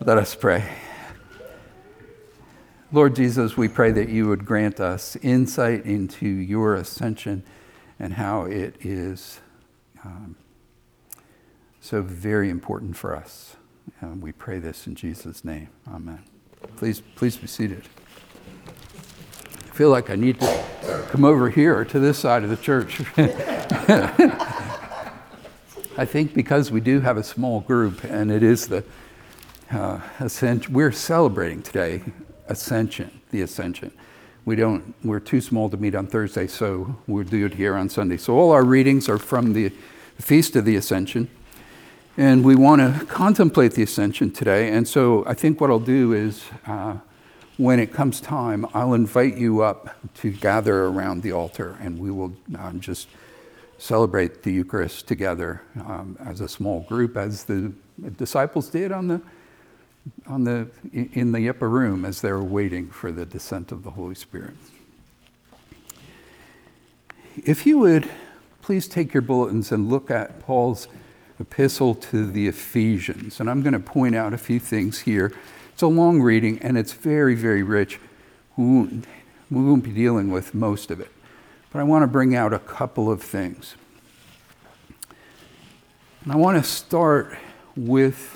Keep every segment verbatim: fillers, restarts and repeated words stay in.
Let us pray. Lord Jesus, we pray that you would grant us insight into your ascension and how it is um, so very important for us. And we pray this in Jesus' name. Amen. Please, please be seated. I feel like I need to come over here to this side of the church. I think because we do have a small group and it is the uh, ascension, we're celebrating today Ascension, the Ascension. We don't, we're too small to meet on Thursday, so we'll do it here on Sunday. So all our readings are from the Feast of the Ascension, and we want to contemplate the Ascension today. And so I think what I'll do is, uh, when it comes time, I'll invite you up to gather around the altar, and we will um, just celebrate the Eucharist together um, as a small group, as the disciples did on the on the in the upper room as they were waiting for the descent of the Holy Spirit. If you would please take your bulletins and look at Paul's epistle to the Ephesians, and I'm going to point out a few things here. It's a long reading and it's very, very rich. We won't, we won't be dealing with most of it, but I want to bring out a couple of things. And I want to start with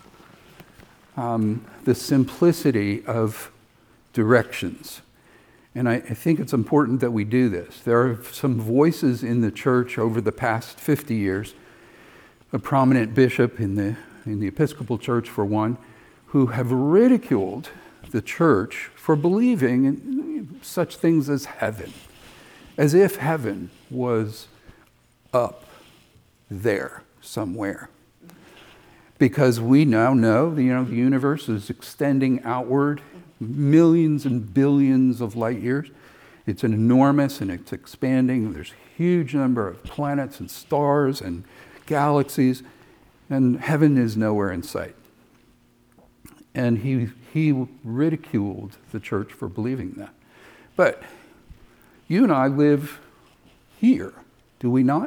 Um, the simplicity of directions. And I, I think it's important that we do this. There are some voices in the church over the past fifty years, a prominent bishop in the, in the Episcopal Church for one, who have ridiculed the church for believing in such things as heaven, as if heaven was up there somewhere. Because we now know, you know, the universe is extending outward millions and billions of light years. It's enormous and it's expanding. There's a huge number of planets and stars and galaxies, and heaven is nowhere in sight. And he he ridiculed the church for believing that. But you and I live here, do we not?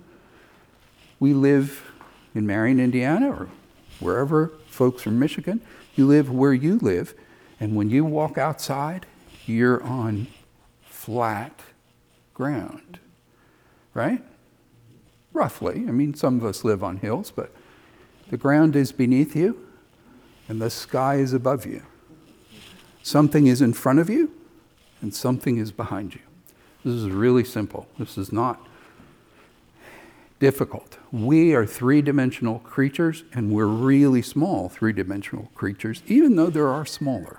We live in Marion, Indiana, or wherever folks from Michigan, you live where you live, and when you walk outside, you're on flat ground, right? Roughly. I mean, some of us live on hills, but the ground is beneath you, and the sky is above you. Something is in front of you, and something is behind you. This is really simple. This is not difficult. We are three-dimensional creatures, and we're really small three-dimensional creatures, even though there are smaller.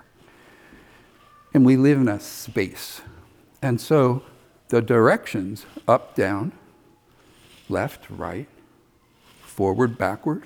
And we live in a space. And so the directions, up, down, left, right, forward, backward,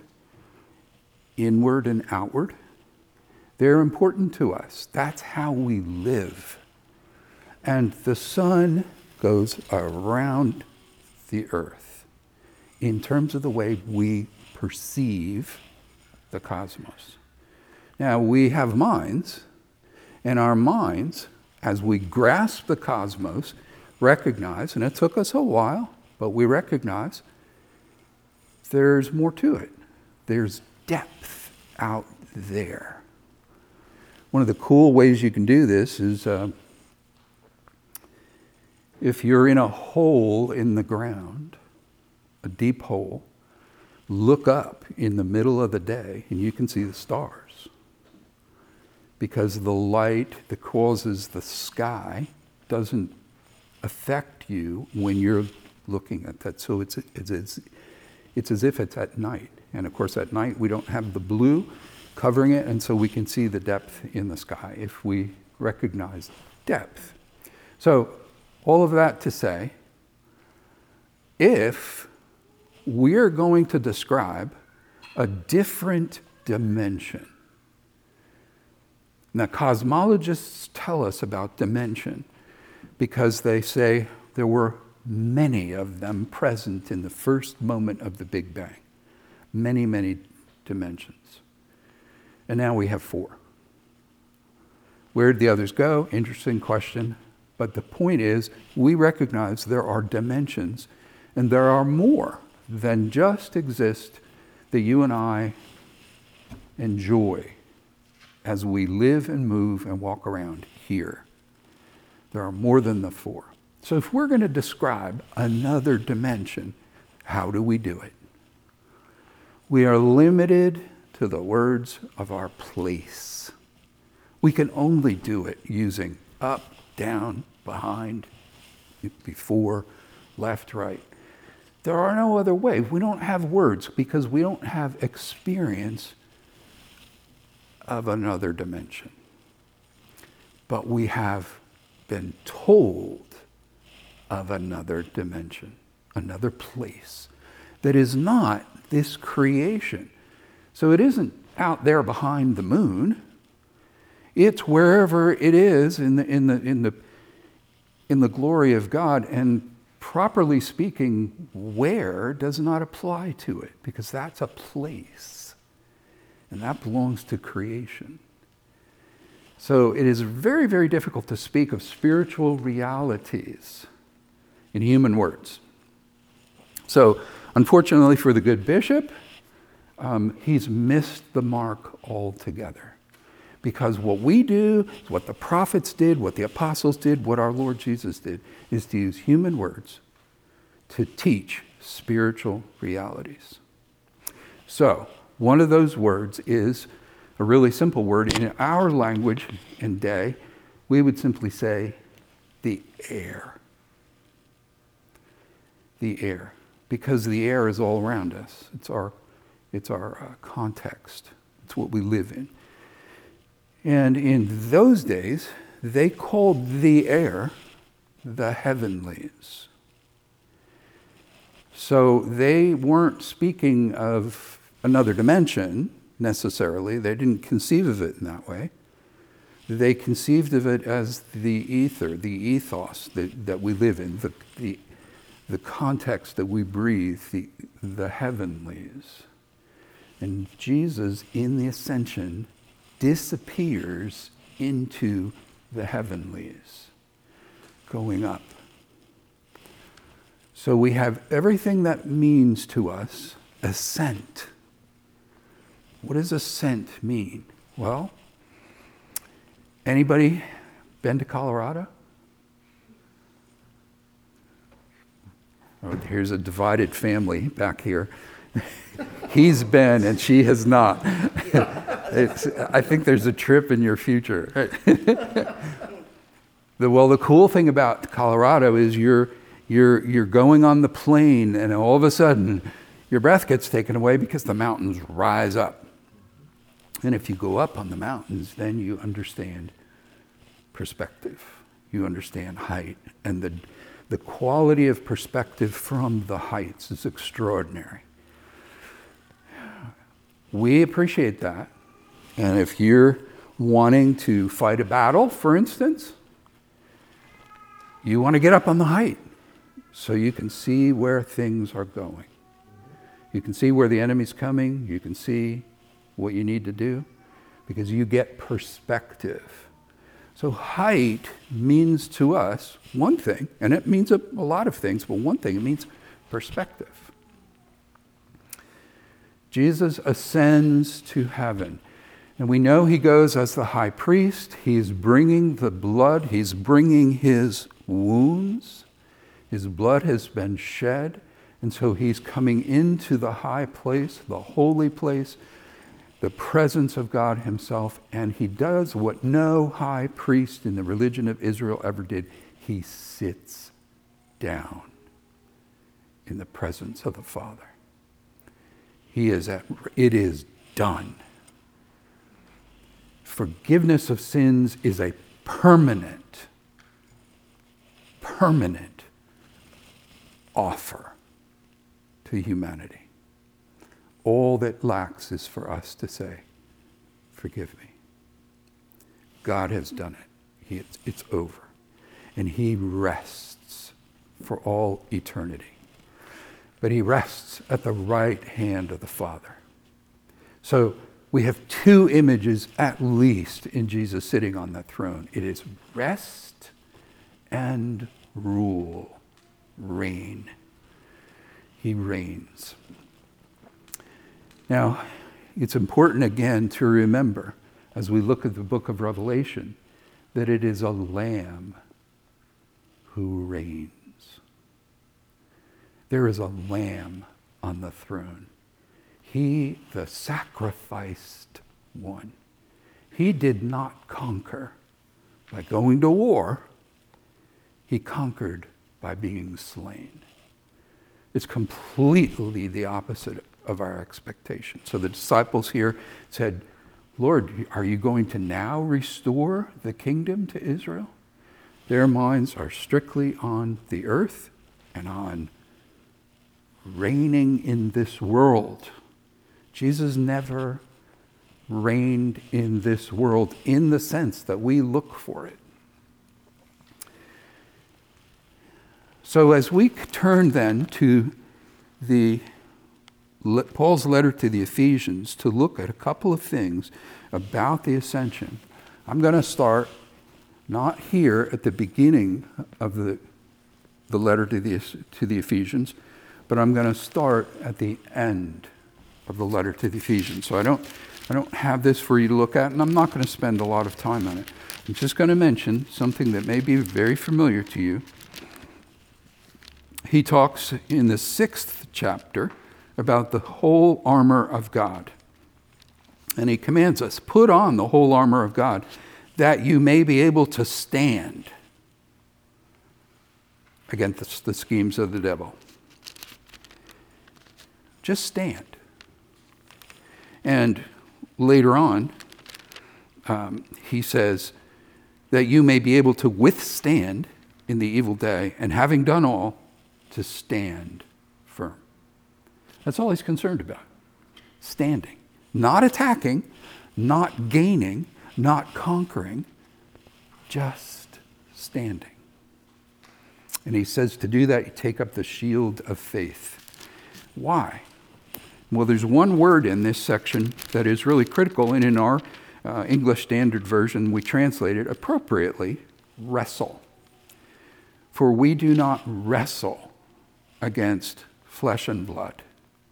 inward and outward, they're important to us. That's how we live. And the sun goes around the earth in terms of the way we perceive the cosmos. Now, we have minds, and our minds, as we grasp the cosmos, recognize, and it took us a while, but we recognize there's more to it. There's depth out there. One of the cool ways you can do this is uh, if you're in a hole in the ground, a deep hole, look up in the middle of the day and you can see the stars. Because the light that causes the sky doesn't affect you when you're looking at that. So it's, it's, it's, it's as if it's at night. And of course at night we don't have the blue covering it, and so we can see the depth in the sky if we recognize depth. So all of that to say, if we're going to describe a different dimension. Now, cosmologists tell us about dimension because they say there were many of them present in the first moment of the Big Bang. Many, many dimensions. And now we have four. Where did the others go? Interesting question. But the point is, we recognize there are dimensions, and there are more than just exist that you and I enjoy as we live and move and walk around here. There are more than the four. So if we're going to describe another dimension, how do we do it? We are limited to the words of our place. We can only do it using up, down, behind, before, left, right. There are no other ways. We don't have words because we don't have experience of another dimension. But we have been told of another dimension, another place that is not this creation. So it isn't out there behind the moon. It's wherever it is in the in the in the in the glory of God. And properly speaking, where does not apply to it, because that's a place. And that belongs to creation. So it is very, very difficult to speak of spiritual realities in human words. So, unfortunately for the good bishop, um, he's missed the mark altogether. Because what we do, what the prophets did, what the apostles did, what our Lord Jesus did, is to use human words to teach spiritual realities. So, one of those words is a really simple word. In our language and day, we would simply say the air. The air. Because the air is all around us. It's our, it's our uh, context. It's what we live in. And in those days, they called the air the heavenlies. So they weren't speaking of another dimension necessarily. They didn't conceive of it in that way. They conceived of it as the ether, the ethos that, that we live in, the, the, the context that we breathe, the, the heavenlies. And Jesus, in the ascension, disappears into the heavenlies, going up. So we have everything that means to us ascent. What does ascent mean? Well, anybody been to Colorado? Oh, here's a divided family back here. He's been and she has not. It's, I think there's a trip in your future. the, well, the cool thing about Colorado is you're, you're, you're going on the plain and all of a sudden your breath gets taken away because the mountains rise up. And if you go up on the mountains, then you understand perspective. You understand height. And the, the quality of perspective from the heights is extraordinary. We appreciate that. And if you're wanting to fight a battle, for instance, you want to get up on the height so you can see where things are going. You can see where the enemy's coming. You can see what you need to do because you get perspective. So height means to us one thing, and it means a, a lot of things, but one thing, it means perspective. Jesus ascends to heaven. And we know he goes as the high priest. He's bringing the blood. He's bringing his wounds. His blood has been shed. And so he's coming into the high place, the holy place, the presence of God himself. And he does what no high priest in the religion of Israel ever did. He sits down in the presence of the Father. He is at, it is done. Forgiveness of sins is a permanent, permanent offer to humanity. All that lacks is for us to say, forgive me. God has done it. He, it's, it's over. And he rests for all eternity. But he rests at the right hand of the Father. So we have two images at least in Jesus sitting on that throne. It is rest and rule, reign. He reigns. Now, it's important again to remember as we look at the book of Revelation, that it is a Lamb who reigns. There is a Lamb on the throne. He, the sacrificed one. He did not conquer by going to war. He conquered by being slain. It's completely the opposite of our expectation. So the disciples here said, Lord, are you going to now restore the kingdom to Israel? Their minds are strictly on the earth and on reigning in this world. Jesus never reigned in this world in the sense that we look for it. So as we turn then to the Paul's letter to the Ephesians to look at a couple of things about the ascension, I'm going to start not here at the beginning of the, the letter to the, to the Ephesians, but I'm going to start at the end of the letter to the Ephesians. So I don't, I don't have this for you to look at, and I'm not going to spend a lot of time on it. I'm just going to mention something that may be very familiar to you. He talks in the sixth chapter about the whole armor of God. And he commands us, put on the whole armor of God, that you may be able to stand against the schemes of the devil. Just stand. And later on, um, he says that you may be able to withstand in the evil day, and having done all, to stand firm. That's all he's concerned about. Standing. Not attacking, not gaining, not conquering, just standing. And he says to do that, you take up the shield of faith. Why? Well, there's one word in this section that is really critical, and in our uh, English Standard Version, we translate it appropriately, wrestle. For we do not wrestle against flesh and blood,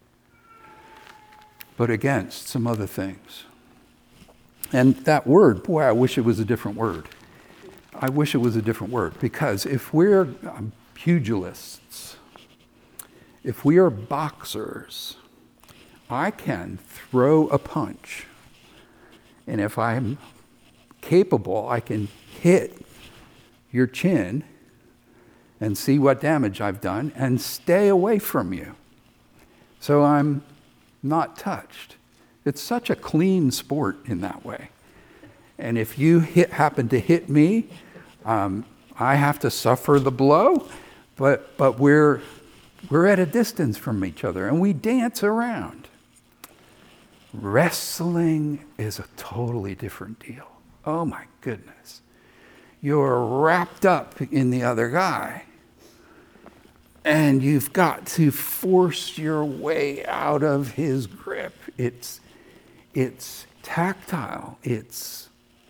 but against some other things. And that word, boy, I wish it was a different word. I wish it was a different word, because if we're um, pugilists, if we are boxers, I can throw a punch, and if I'm capable, I can hit your chin and see what damage I've done and stay away from you. So I'm not touched. It's such a clean sport in that way. And if you hit, happen to hit me, um, I have to suffer the blow, but but we're we're at a distance from each other and we dance around. Wrestling is a totally different deal. Oh my goodness. You're wrapped up in the other guy, and you've got to force your way out of his grip. It's it's tactile. It's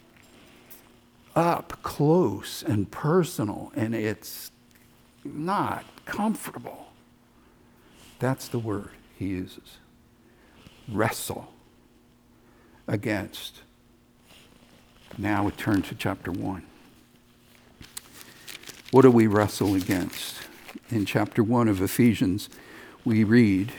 up close and personal, and it's not comfortable. That's the word he uses. Wrestle against. Now we turn to chapter one. What do we wrestle against? In chapter one of Ephesians, we read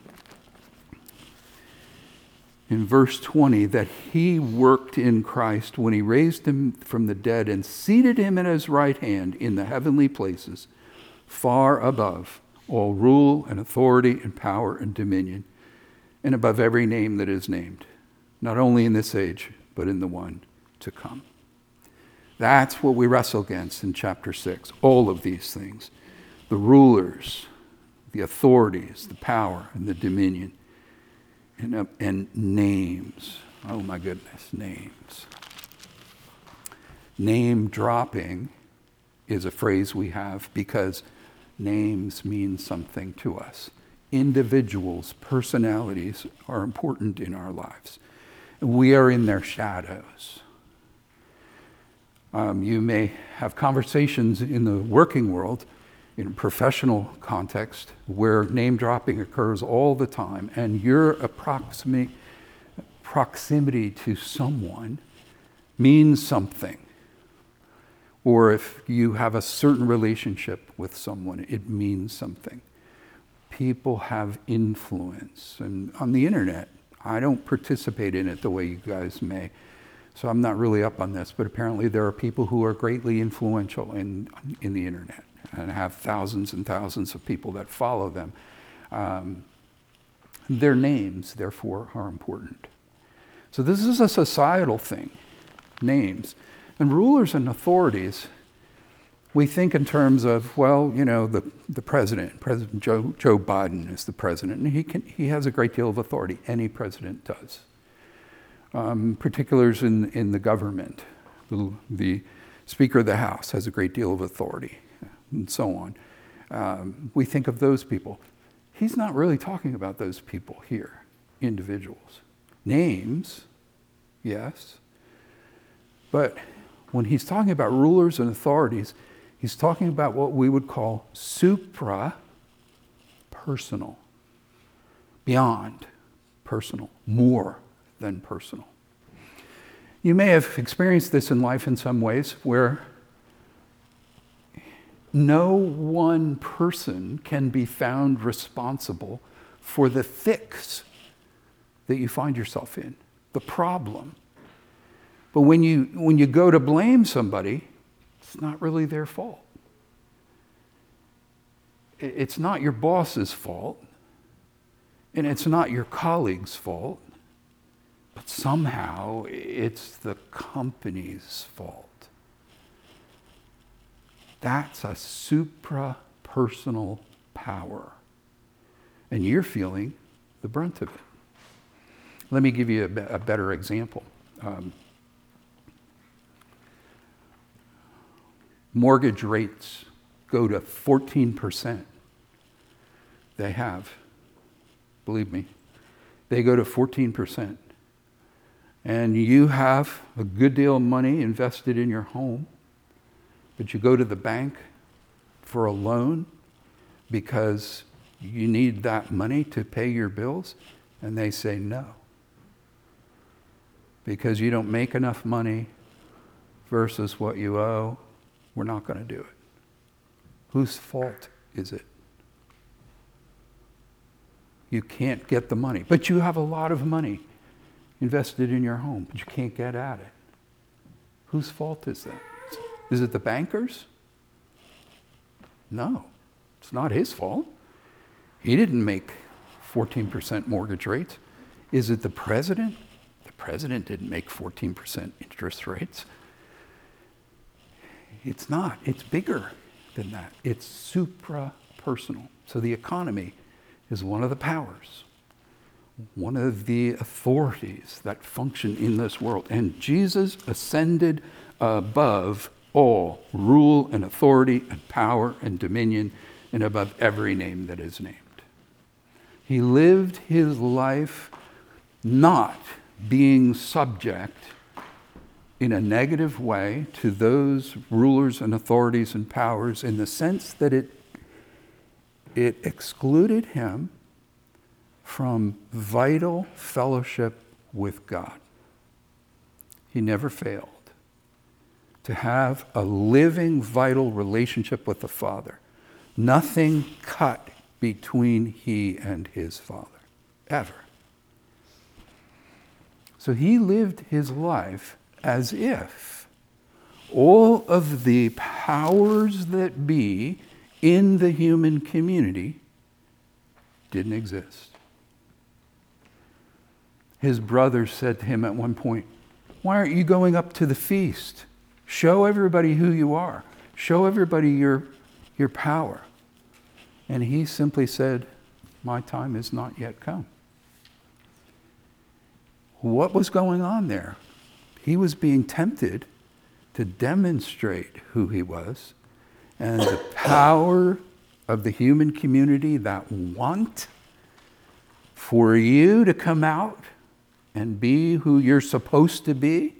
in verse twenty that he worked in Christ when he raised him from the dead and seated him at his right hand in the heavenly places, far above all rule and authority and power and dominion, and above every name that is named, not only in this age, but in the one to come. That's what we wrestle against in chapter six, all of these things. The rulers, the authorities, the power, and the dominion, and, uh, and names. Oh my goodness, names. Name dropping is a phrase we have because names mean something to us. Individuals, personalities are important in our lives. We are in their shadows. Um, you may have conversations in the working world, in a professional context, where name dropping occurs all the time, and your approximate proximity to someone means something, or if you have a certain relationship with someone, it means something. People have influence. And on the internet, I don't participate in it the way you guys may, so I'm not really up on this, but apparently there are people who are greatly influential in, in the internet and have thousands and thousands of people that follow them. Um, their names, therefore, are important. So this is a societal thing, names. And rulers and authorities, we think in terms of, well, you know, the, the president, President Joe, Joe Biden is the president, and he, can, he has a great deal of authority. Any president does. Um, particulars in, in the government, the, the Speaker of the House has a great deal of authority, and so on. Um, we think of those people. He's not really talking about those people here, individuals. Names, yes, but when he's talking about rulers and authorities, he's talking about what we would call supra-personal, beyond personal, more than personal. You may have experienced this in life in some ways where no one person can be found responsible for the fix that you find yourself in, the problem. But when you, when you go to blame somebody, it's not really their fault. It's not your boss's fault, and it's not your colleague's fault, but somehow it's the company's fault. That's a supra-personal power, and you're feeling the brunt of it. Let me give you a, be- a better example. Um, mortgage rates go to fourteen percent. They have, believe me, they go to fourteen percent. And you have a good deal of money invested in your home, but you go to the bank for a loan because you need that money to pay your bills, and they say no. Because you don't make enough money versus what you owe, we're not going to do it. Whose fault is it? You can't get the money, but you have a lot of money invested in your home, but you can't get at it. Whose fault is that? Is it the bankers? No, it's not his fault. He didn't make fourteen percent mortgage rates. Is it the president? The president didn't make fourteen percent interest rates. It's not. It's bigger than that. It's supra-personal. So the economy is one of the powers, one of the authorities that function in this world. And Jesus ascended above all rule and authority and power and dominion and above every name that is named. He lived his life not being subject in a negative way to those rulers and authorities and powers, in the sense that it, it excluded him from vital fellowship with God. He never failed to have a living, vital relationship with the Father. Nothing cut between he and his Father, ever. So he lived his life as if all of the powers that be in the human community didn't exist. His brothers said to him at one point, "Why aren't you going up to the feast? Show everybody who you are. Show everybody your, your power." And he simply said, "My time is not yet come." What was going on there? He was being tempted to demonstrate who he was, and the power of the human community that want for you to come out and be who you're supposed to be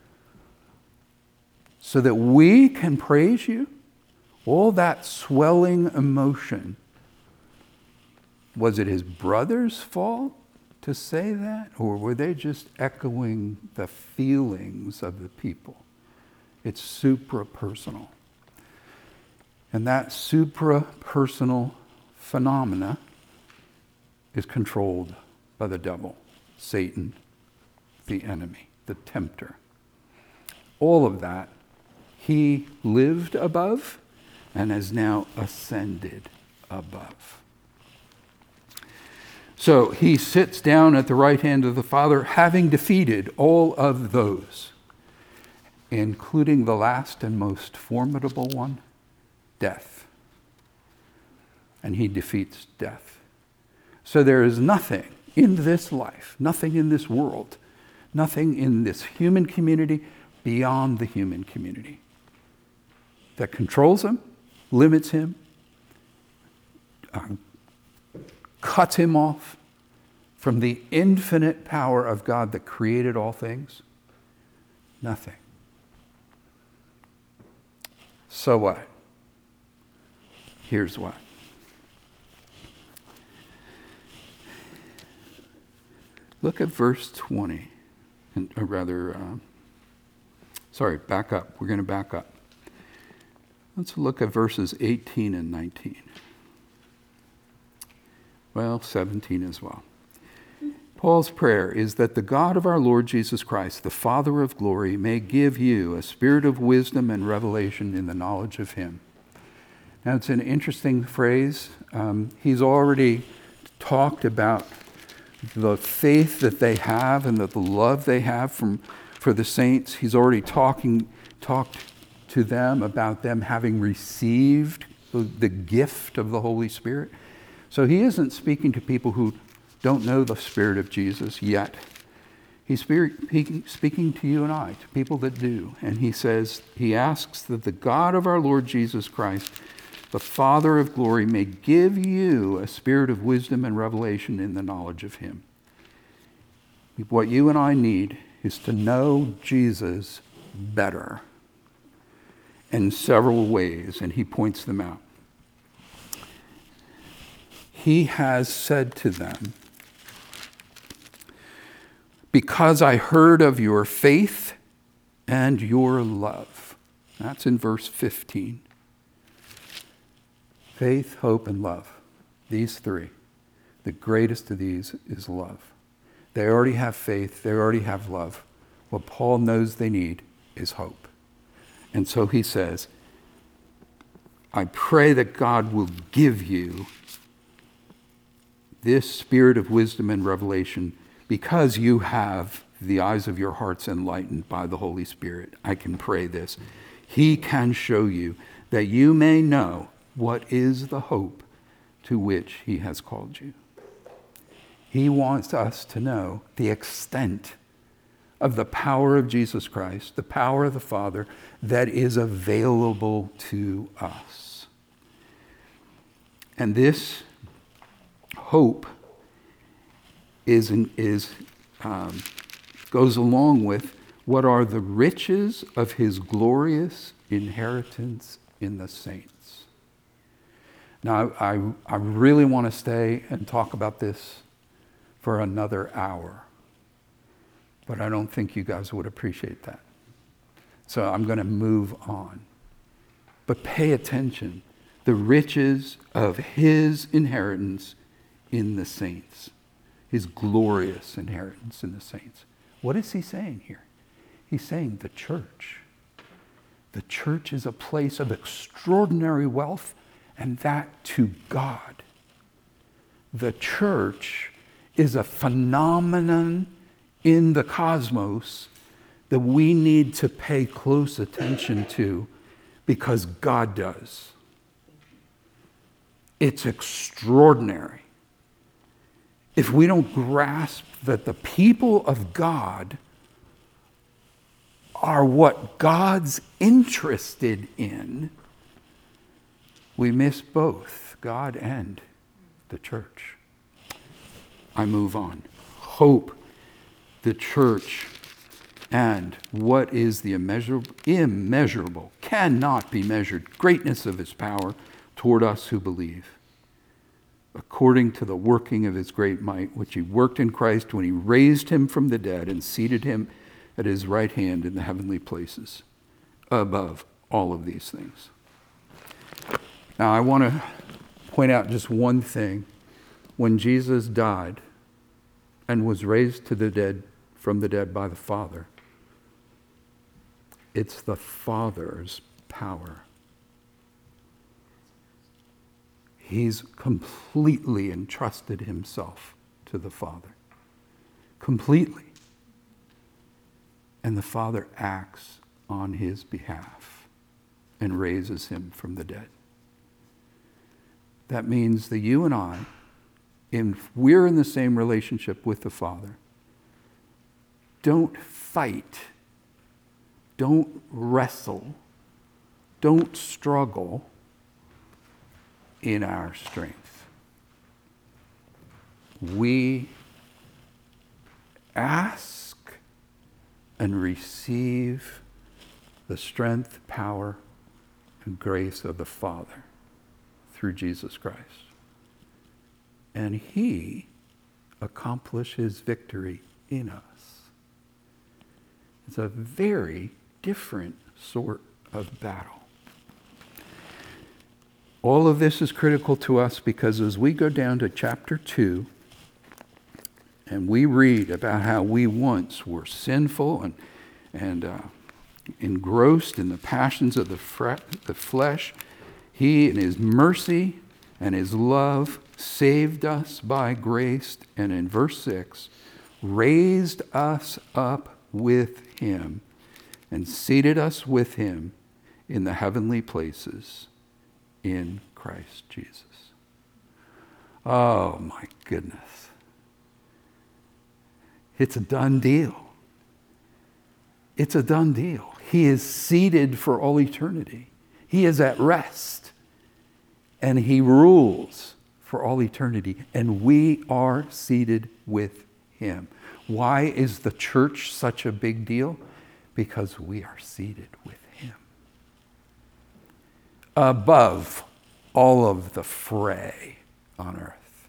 so that we can praise you. All that swelling emotion, was it his brother's fault to say that? Or were they just echoing the feelings of the people? It's supra-personal. And that supra-personal phenomena is controlled by the devil, Satan, the enemy, the tempter. All of that, he lived above and has now ascended above. So he sits down at the right hand of the Father, having defeated all of those, including the last and most formidable one, death. And he defeats death. So there is nothing in this life, nothing in this world, nothing in this human community beyond the human community that controls him, limits him, uh, cuts him off from the infinite power of God that created all things. Nothing. So what? Here's what. Look at verse twenty, and, or rather, uh, sorry, back up. We're going to back up. Let's look at verses eighteen and nineteen. Well, seventeen as well. Paul's prayer is that the God of our Lord Jesus Christ, the Father of glory, may give you a spirit of wisdom and revelation in the knowledge of him. Now, it's an interesting phrase. Um, he's already talked about the faith that they have and the, the love they have from, for the saints. He's already talking, talked to them about them having received the, the gift of the Holy Spirit. So he isn't speaking to people who don't know the Spirit of Jesus yet. He's speaking to you and I, to people that do. And he says, he asks that the God of our Lord Jesus Christ, the Father of glory, may give you a spirit of wisdom and revelation in the knowledge of him. What you and I need is to know Jesus better in several ways, and he points them out. He has said to them, because I heard of your faith and your love. That's in verse fifteen. Faith, hope, and love. These three. The greatest of these is love. They already have faith. They already have love. What Paul knows they need is hope. And so he says, I pray that God will give you this spirit of wisdom and revelation because you have the eyes of your hearts enlightened by the Holy Spirit. I can pray this. He can show you that you may know what is the hope to which he has called you. He wants us to know the extent of the power of Jesus Christ, the power of the Father that is available to us. And this hope is, is um, goes along with what are the riches of his glorious inheritance in the saints. Now, I, I really want to stay and talk about this for another hour, but I don't think you guys would appreciate that. So I'm going to move on. But pay attention. The riches of his inheritance in the saints. His glorious inheritance in the saints. What is he saying here? He's saying the church. The church is a place of extraordinary wealth, and that to God. The church is a phenomenon in the cosmos that we need to pay close attention to because God does. It's extraordinary. If we don't grasp that the people of God are what God's interested in, we miss both God and the church. I move on. Hope, the church, and what is the immeasurable, immeasurable, cannot be measured greatness of his power toward us who believe. according to the working of his great might, which he worked in Christ when he raised him from the dead and seated him at his right hand in the heavenly places, above all of these things. Now, I want to point out just one thing. When Jesus died and was raised to the dead from the dead by the Father, it's the Father's power. He's completely entrusted himself to the Father. Completely. And the Father acts on his behalf and raises him from the dead. That means that you and I, if we're in the same relationship with the Father, don't fight, don't wrestle, don't struggle in our strength. We ask and receive the strength, power, and grace of the Father through Jesus Christ. And he accomplishes victory in us. It's a very different sort of battle. All of this is critical to us because as we go down to chapter two, and we read about how we once were sinful and, and uh, engrossed in the passions of the, fre- the flesh, he in his mercy and his love saved us by grace, and in verse six, raised us up with him and seated us with him in the heavenly places in Christ Jesus. Oh my goodness. It's a done deal. It's a done deal. He is seated for all eternity. He is at rest. And he rules for all eternity. And we are seated with him. Why is the church such a big deal? Because we are seated with him. Above all of the fray on earth.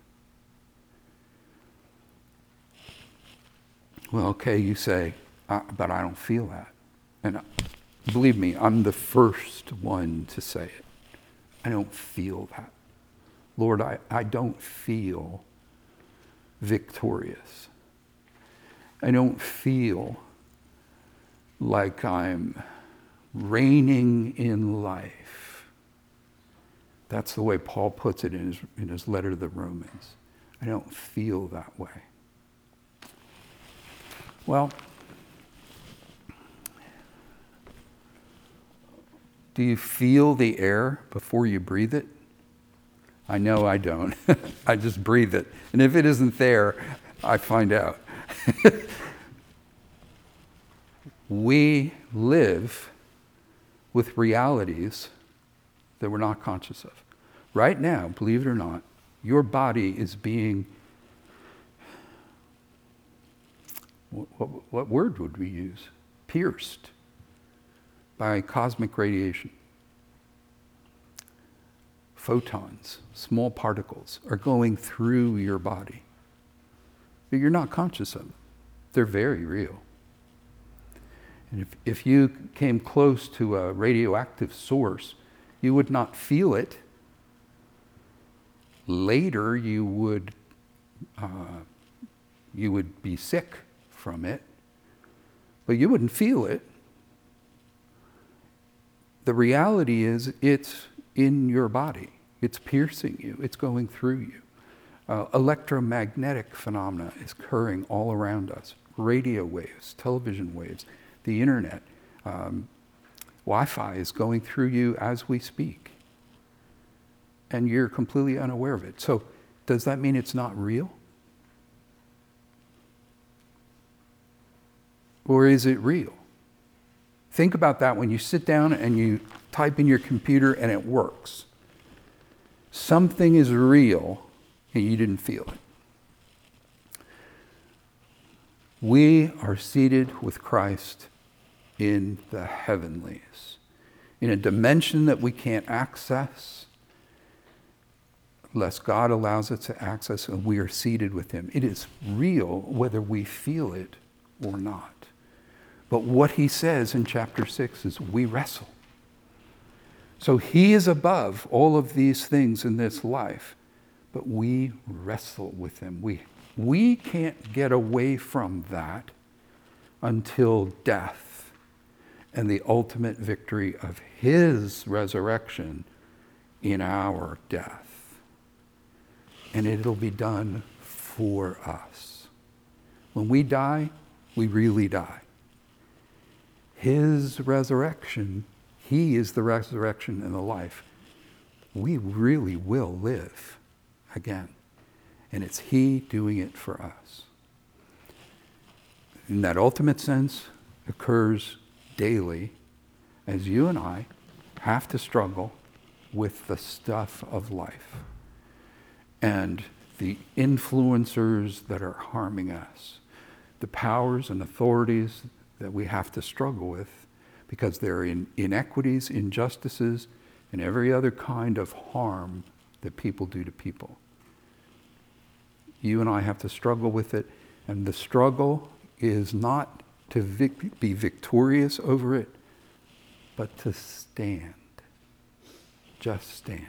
Well, okay, you say, uh, but I don't feel that. And uh, believe me, I'm the first one to say it. I don't feel that. Lord, I, I don't feel victorious. I don't feel like I'm reigning in life. That's the way Paul puts it in his, in his letter to the Romans. I don't feel that way. Well, do you feel the air before you breathe it? I know I don't. I just breathe it. And if it isn't there, I find out. We live with realities that we're not conscious of. Right now, believe it or not, your body is being, what, what, what word would we use? Pierced by cosmic radiation. Photons, small particles, are going through your body. But you're not conscious of them. They're very real. And if, if you came close to a radioactive source, you would not feel it. Later, you would uh, you would be sick from it, but you wouldn't feel it. The reality is, it's in your body. It's piercing you. It's going through you. Uh, electromagnetic phenomena is occurring all around us. Radio waves, television waves, the internet, um, Wi-Fi is going through you as we speak. And you're completely unaware of it. So does that mean it's not real? Or is it real? Think about that when you sit down and you type in your computer and it works. Something is real and you didn't feel it. We are seated with Christ in the heavenlies, in a dimension that we can't access, lest God allows us to access and we are seated with him. It is real whether we feel it or not. But what he says in chapter six is we wrestle. So he is above all of these things in this life, but we wrestle with him. We, we can't get away from that until death and the ultimate victory of his resurrection in our death. And it'll be done for us. When we die, we really die. His resurrection, he is the resurrection and the life. We really will live again. And it's he doing it for us. In that ultimate sense, occurs daily as you and I have to struggle with the stuff of life and the influencers that are harming us, the powers and authorities that we have to struggle with because there are in inequities, injustices, and every other kind of harm that people do to people. You and I have to struggle with it, and the struggle is not to vic- be victorious over it, but to stand. Just stand.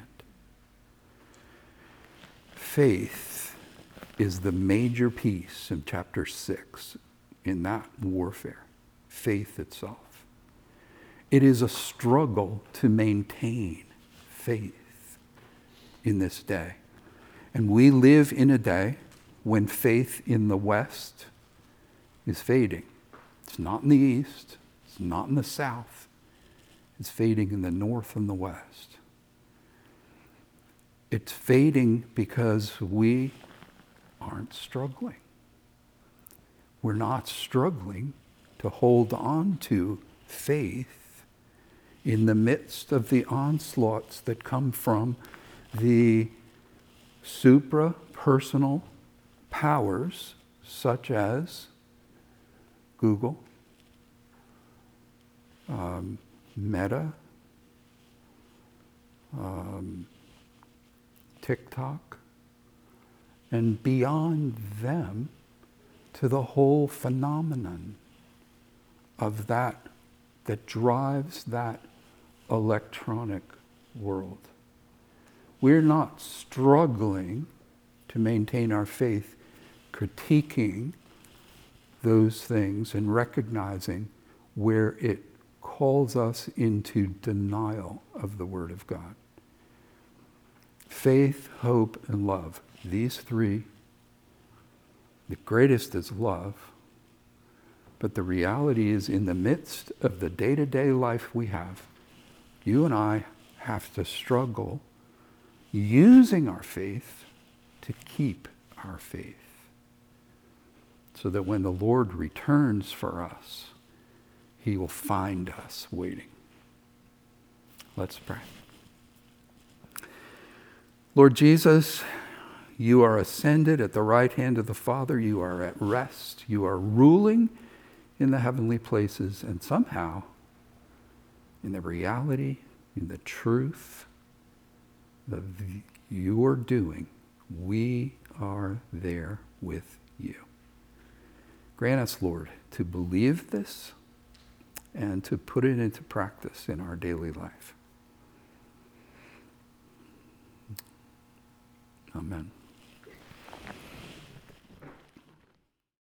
Faith is the major piece in chapter six in that warfare. Faith itself. It is a struggle to maintain faith in this day. And we live in a day when faith in the West is fading. It's not in the East. It's not in the South. It's fading in the North and the West. It's fading because we aren't struggling. We're not struggling to hold on to faith in the midst of the onslaughts that come from the supra-personal powers such as Google, um, Meta, um, TikTok, and beyond them to the whole phenomenon of that that drives that electronic world. We're not struggling to maintain our faith, critiquing those things and recognizing where it calls us into denial of the Word of God. Faith, hope, and love. These three, the greatest is love, but the reality is in the midst of the day-to-day life we have, you and I have to struggle using our faith to keep our faith so that when the Lord returns for us, he will find us waiting. Let's pray. Lord Jesus, you are ascended at the right hand of the Father. You are at rest. You are ruling in the heavenly places, and somehow, in the reality, in the truth that you are doing, we are there with you. Grant us, Lord, to believe this and to put it into practice in our daily life. Amen.